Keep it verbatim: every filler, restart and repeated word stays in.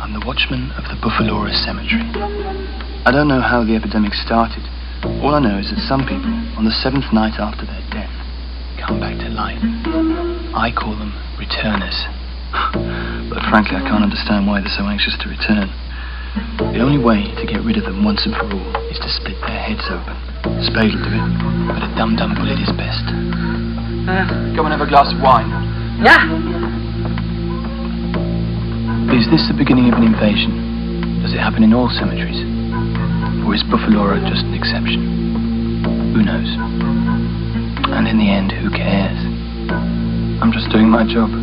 I'm the watchman of the Buffalora Cemetery. I don't know how the epidemic started. All I know is that some people, on the seventh night after their death, come back to life. I call them returners. But frankly, I can't understand why they're so anxious to return. The only way to get rid of them once and for all is to split their heads open. Spade will do it, but a dum-dum bullet is best. Uh, Go and have a glass of wine. yeah. Is this the beginning of an invasion? Does it happen in all cemeteries? Or is Buffalora just an exception? Who knows? And in the end, who cares? I'm just doing my job.